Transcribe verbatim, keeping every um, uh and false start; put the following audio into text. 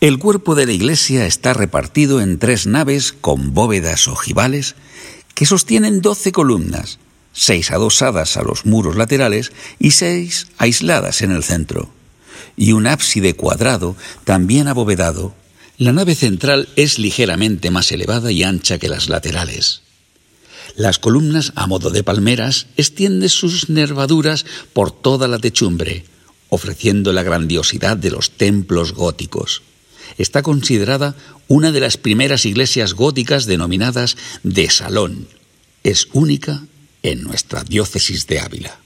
El cuerpo de la iglesia está repartido en tres naves con bóvedas ojivales que sostienen doce columnas, seis adosadas a los muros laterales y seis aisladas en el centro, y un ábside cuadrado también abovedado. La nave central es ligeramente más elevada y ancha que las laterales. Las columnas, a modo de palmeras, extienden sus nervaduras por toda la techumbre, ofreciendo la grandiosidad de los templos góticos. Está considerada una de las primeras iglesias góticas denominadas de salón. Es única en nuestra diócesis de Ávila.